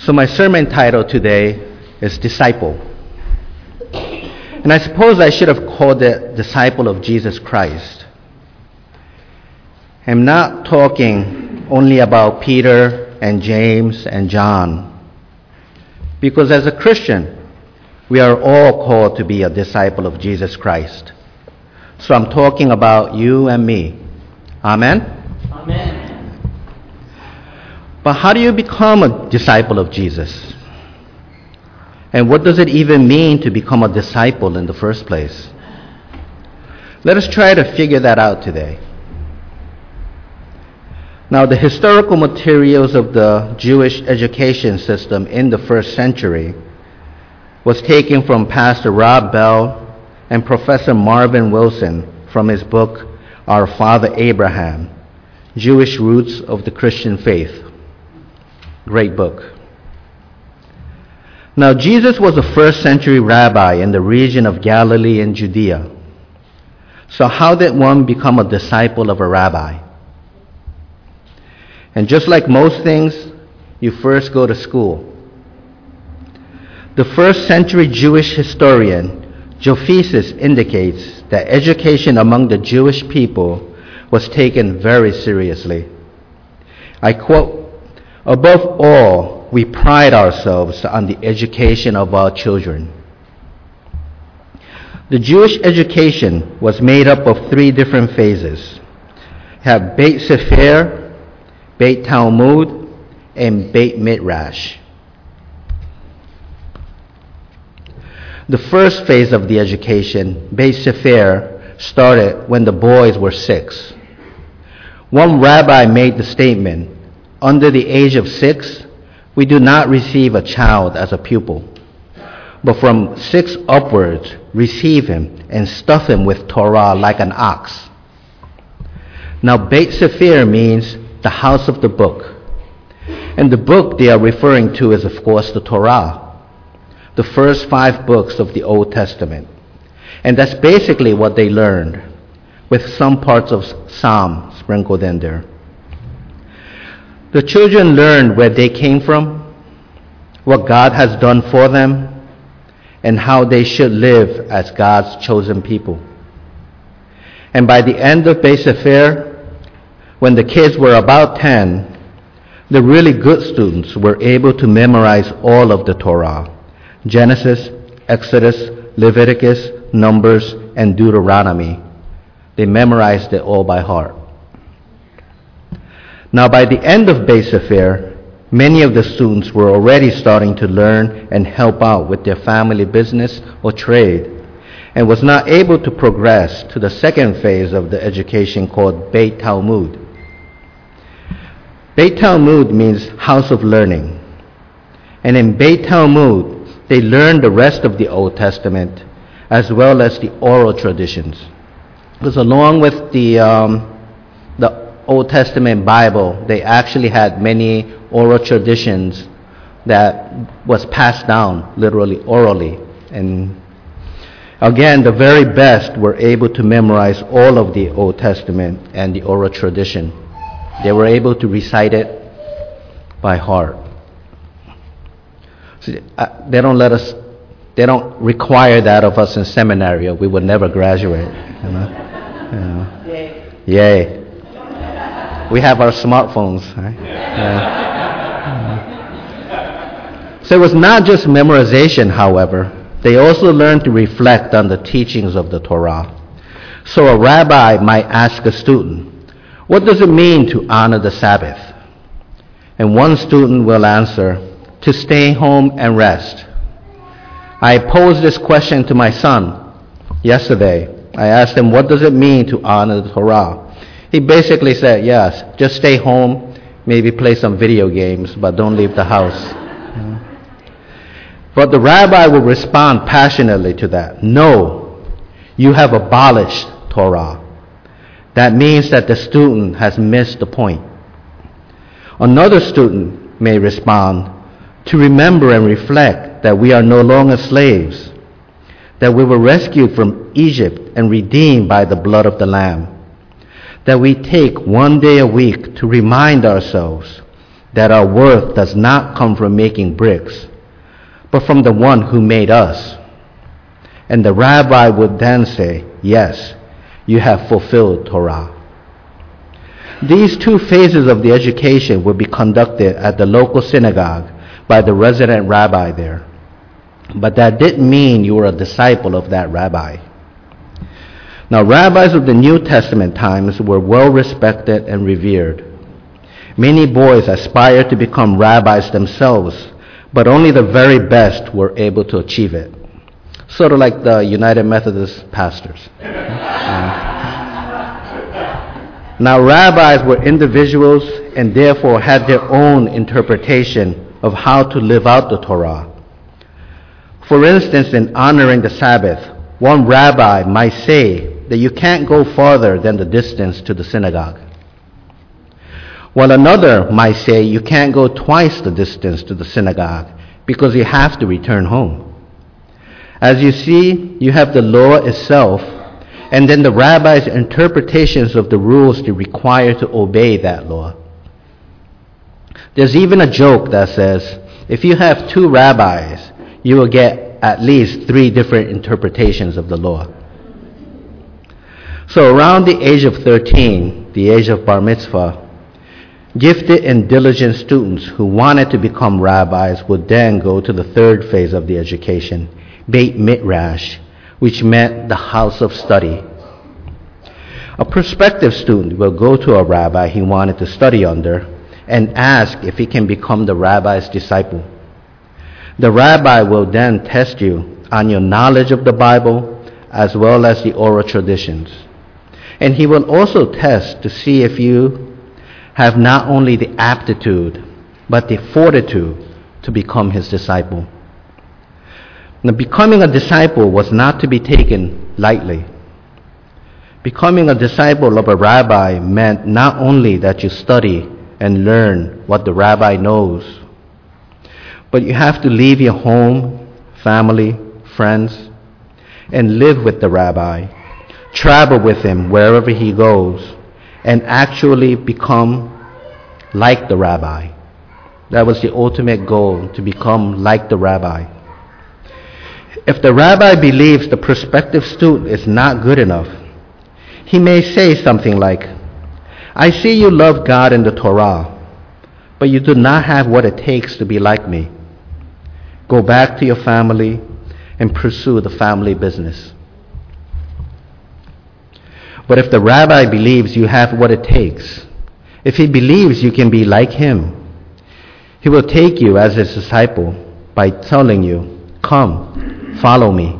So my sermon title today is Disciple. And I suppose I should have called it Disciple of Jesus Christ. I'm not talking only about Peter and James and John, because as a Christian, we are all called to be a disciple of Jesus Christ. So I'm talking about you and me. Amen? Amen. But how do you become a disciple of Jesus? And what does it even mean to become a disciple in the first place? Let us try to figure that out today. Now, the historical materials of the Jewish education system in the first century was taken from Pastor Rob Bell and Professor Marvin Wilson from his book, Our Father Abraham, Jewish Roots of the Christian Faith. Great book. Now, Jesus was a first century rabbi in the region of Galilee and Judea. So how did one become a disciple of a rabbi? And just like most things, you first go to school. The first century Jewish historian Josephus indicates that education among the Jewish people was taken very seriously. I quote, "Above all, we pride ourselves on the education of our children." The Jewish education was made up of three different phases. You have Beit Sefer, Beit Talmud, and Beit Midrash. The first phase of the education, Beit Sefer, started when the boys were 6. One rabbi made the statement, "Under the age of 6, we do not receive a child as a pupil, but from 6 upwards, receive him and stuff him with Torah like an ox." Now, Beit Sefer means the house of the book. And the book they are referring to is, of course, the Torah, the first 5 books of the Old Testament. And that's basically what they learned, with some parts of Psalm sprinkled in there. The children learned where they came from, what God has done for them, and how they should live as God's chosen people. And by the end of Beit Sefer, when the kids were about 10, the really good students were able to memorize all of the Torah: Genesis, Exodus, Leviticus, Numbers, and Deuteronomy. They memorized it all by heart. Now, by the end of Beit Sefer, many of the students were already starting to learn and help out with their family business or trade, and was not able to progress to the second phase of the education called Beit Talmud. Beit Talmud means house of learning. And in Beit Talmud, they learned the rest of the Old Testament as well as the oral traditions. Because along with the Old Testament Bible, they actually had many oral traditions that was passed down literally orally. And again, the very best were able to memorize all of the Old Testament and the oral tradition. They were able to recite it by heart. See, they don't require that of us in seminary, or we would never graduate. You know? Yay. We have our smartphones, right? Yeah. So it was not just memorization, however. They also learned to reflect on the teachings of the Torah. So a rabbi might ask a student, "What does it mean to honor the Sabbath?" And one student will answer, "To stay home and rest." I posed this question to my son yesterday. I asked him, "What does it mean to honor the Torah?" He basically said, "Yes, just stay home, maybe play some video games, but don't leave the house." But the rabbi will respond passionately to that. "No, you have abolished Torah." That means that the student has missed the point. Another student may respond, "To remember and reflect that we are no longer slaves, that we were rescued from Egypt and redeemed by the blood of the Lamb, that we take one day a week to remind ourselves that our worth does not come from making bricks, but from the one who made us. And the rabbi would then say, yes, you have fulfilled Torah. These two phases of the education would be conducted at the local synagogue by the resident rabbi there. But that didn't mean you were a disciple of that rabbi. Now, rabbis of the New Testament times were well respected and revered. Many boys aspired to become rabbis themselves, but only the very best were able to achieve it. Sort of like the United Methodist pastors. Now, rabbis were individuals and therefore had their own interpretation of how to live out the Torah. For instance, in honoring the Sabbath, one rabbi might say that you can't go farther than the distance to the synagogue, while another might say you can't go twice the distance to the synagogue because you have to return home. As you see, you have the law itself, and then the rabbi's interpretations of the rules they require to obey that law. There's even a joke that says, if you have two rabbis, you will get at least 3 different interpretations of the law. So around the age of 13, the age of bar mitzvah, gifted and diligent students who wanted to become rabbis would then go to the third phase of the education, Beit Midrash, which meant the house of study. A prospective student will go to a rabbi he wanted to study under and ask if he can become the rabbi's disciple. The rabbi will then test you on your knowledge of the Bible as well as the oral traditions. And he will also test to see if you have not only the aptitude, but the fortitude to become his disciple. Now, becoming a disciple was not to be taken lightly. Becoming a disciple of a rabbi meant not only that you study and learn what the rabbi knows, but you have to leave your home, family, friends, and live with the rabbi, travel with him wherever he goes, and actually become like the rabbi. That was the ultimate goal, to become like the rabbi. If the rabbi believes the prospective student is not good enough, he may say something like, I see you love God and the Torah, but you do not have what it takes to be like me. Go back to your family and pursue the family business. But if the rabbi believes you have what it takes, if he believes you can be like him, he will take you as his disciple by telling you, come, follow me.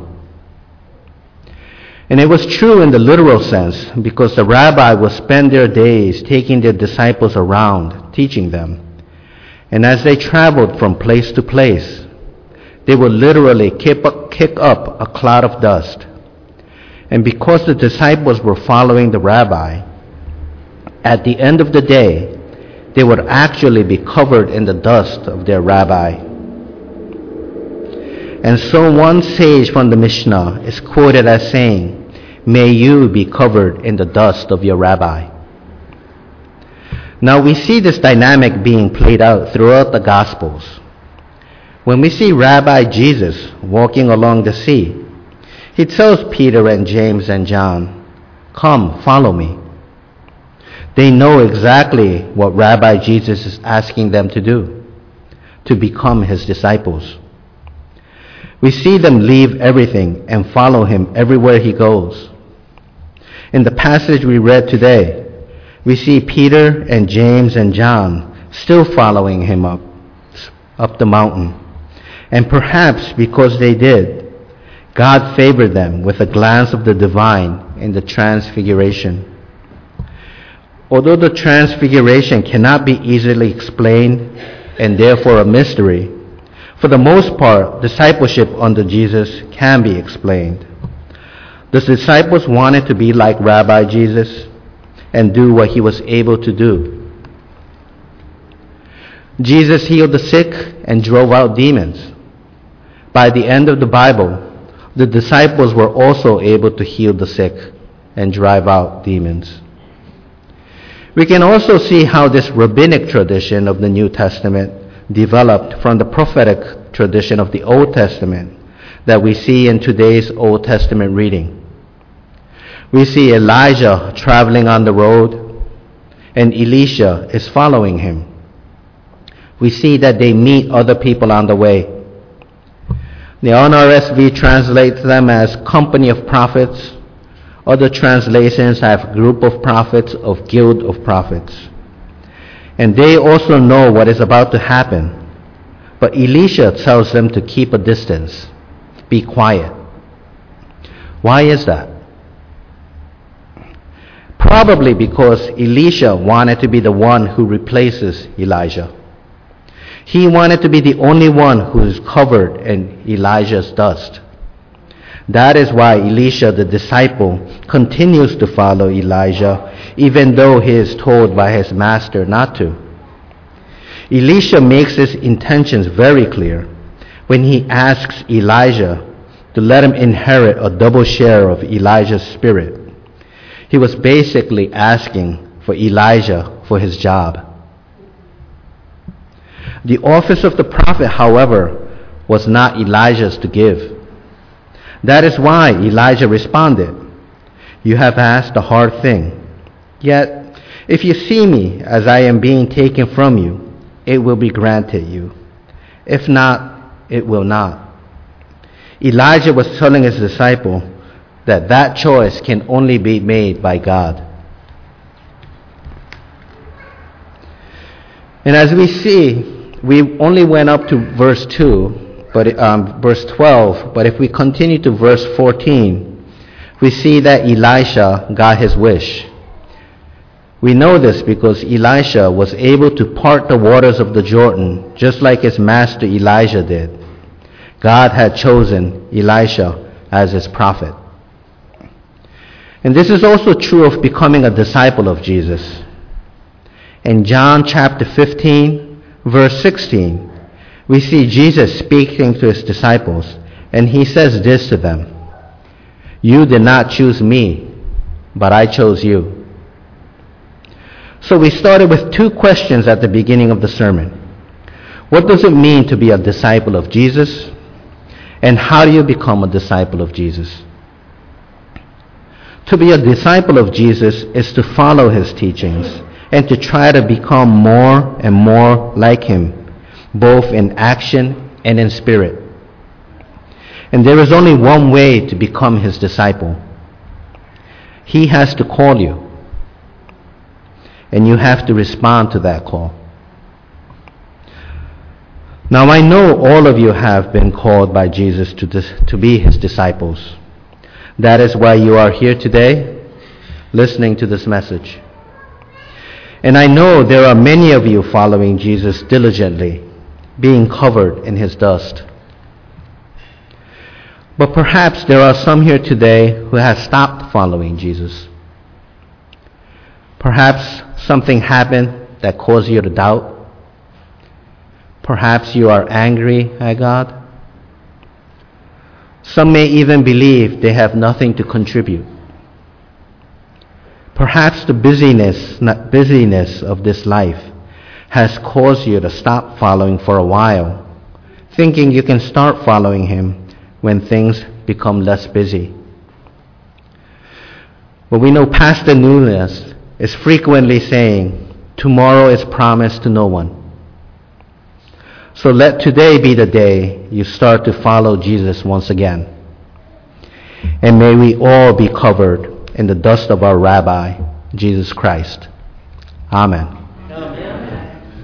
And it was true in the literal sense, because the rabbi will spend their days taking their disciples around, teaching them. And as they traveled from place to place, they would literally kick up a cloud of dust. And because the disciples were following the rabbi, at the end of the day, they would actually be covered in the dust of their rabbi. And so one sage from the Mishnah is quoted as saying, may you be covered in the dust of your rabbi. Now we see this dynamic being played out throughout the Gospels. When we see Rabbi Jesus walking along the sea, he tells Peter and James and John, come, follow me. They know exactly what Rabbi Jesus is asking them to do, to become his disciples. We see them leave everything and follow him everywhere he goes. In the passage we read today, we see Peter and James and John still following him up the mountain. And perhaps because they did, God favored them with a glance of the divine in the transfiguration. Although the transfiguration cannot be easily explained and therefore a mystery, for the most part, discipleship under Jesus can be explained. The disciples wanted to be like Rabbi Jesus and do what he was able to do. Jesus healed the sick and drove out demons. By the end of the Bible, the disciples were also able to heal the sick and drive out demons. We can also see how this rabbinic tradition of the New Testament developed from the prophetic tradition of the Old Testament that we see in today's Old Testament reading. We see Elijah traveling on the road, and Elisha is following him. We see that they meet other people on the way. The NRSV translates them as company of prophets. Other translations have group of prophets, of guild of prophets. And they also know what is about to happen. But Elisha tells them to keep a distance, be quiet. Why is that? Probably because Elisha wanted to be the one who replaces Elijah. He wanted to be the only one who is covered in Elijah's dust. That is why Elisha, the disciple, continues to follow Elijah, even though he is told by his master not to. Elisha makes his intentions very clear when he asks Elijah to let him inherit a double share of Elijah's spirit. He was basically asking for Elijah for his job. The office of the prophet, however, was not Elijah's to give. That is why Elijah responded, "You have asked a hard thing. Yet, if you see me as I am being taken from you, it will be granted you. If not, it will not." Elijah was telling his disciple that that choice can only be made by God. And as we see, we only went up to verse 2, verse 12, but if we continue to verse 14, we see that Elisha got his wish. We know this because Elisha was able to part the waters of the Jordan just like his master Elijah did. God had chosen Elisha as his prophet. And this is also true of becoming a disciple of Jesus. In John chapter 15, verse 16, we see Jesus speaking to his disciples, and he says this to them, "You did not choose me, but I chose you." So we started with two questions at the beginning of the sermon. What does it mean to be a disciple of Jesus? And how do you become a disciple of Jesus? To be a disciple of Jesus is to follow his teachings and to try to become more and more like him, both in action and in spirit. And there is only one way to become his disciple. He has to call you, and you have to respond to that call. Now I know all of you have been called by Jesus to be his disciples. That is why you are here today, listening to this message. And I know there are many of you following Jesus diligently, being covered in his dust. But perhaps there are some here today who have stopped following Jesus. Perhaps something happened that caused you to doubt. Perhaps you are angry at God. Some may even believe they have nothing to contribute. Perhaps the busyness of this life has caused you to stop following for a while, thinking you can start following him when things become less busy. But we know Pastor Nunes is frequently saying, "Tomorrow is promised to no one." So let today be the day you start to follow Jesus once again. And may we all be covered in the dust of our Rabbi, Jesus Christ. Amen. Amen.